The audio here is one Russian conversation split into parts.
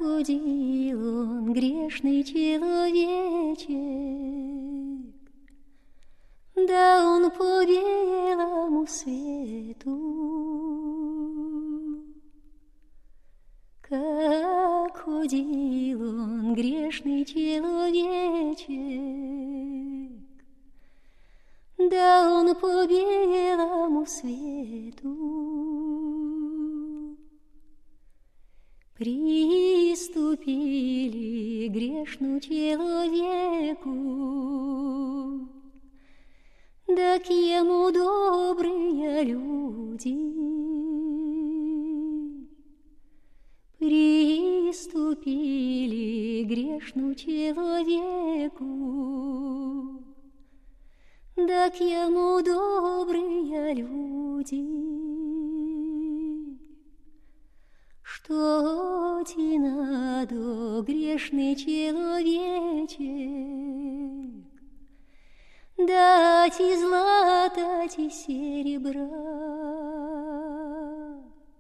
ходил он, грешный человечек, да он по белому свету, как ходил он, грешный человечек, да он по белому свету. Приступили грешному человеку, да к ему добрые люди. Приступили грешному человеку, да к ему добрые люди. Что ти надо, грешный человечек, дать и злата, ти серебра,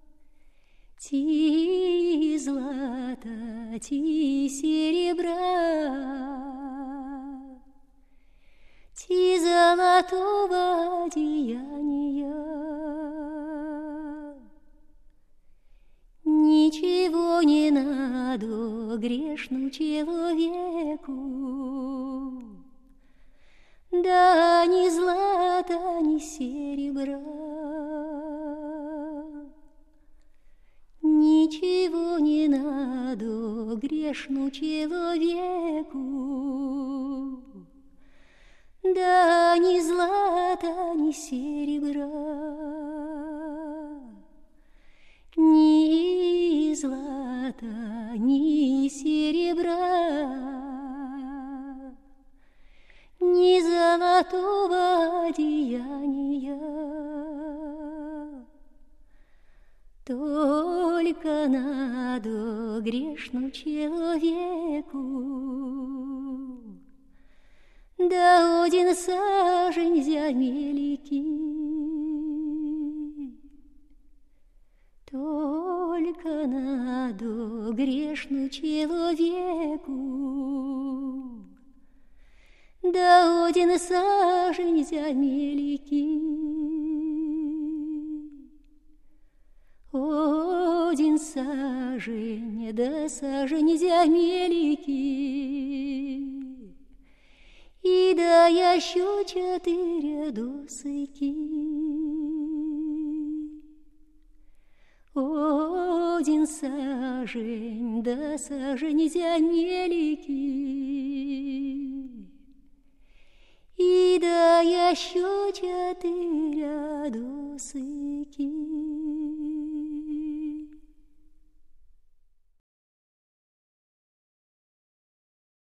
ти злата, ти серебра, ти золотого одеяния. Ничего не надо грешному человеку, да ни злата, ни серебра. Ничего не надо грешному человеку, да ни злата, ни серебра. Ни злата, ни серебра, ни золотого одеяния. Только надо грешному человеку, да один сажень земельки. Только надо грешному человеку, да один сажень земельки. Один сажень, да сажень земельки, и да еще 4 досыки. Один сажень, да сажень земельки, и да еще 4 досыки.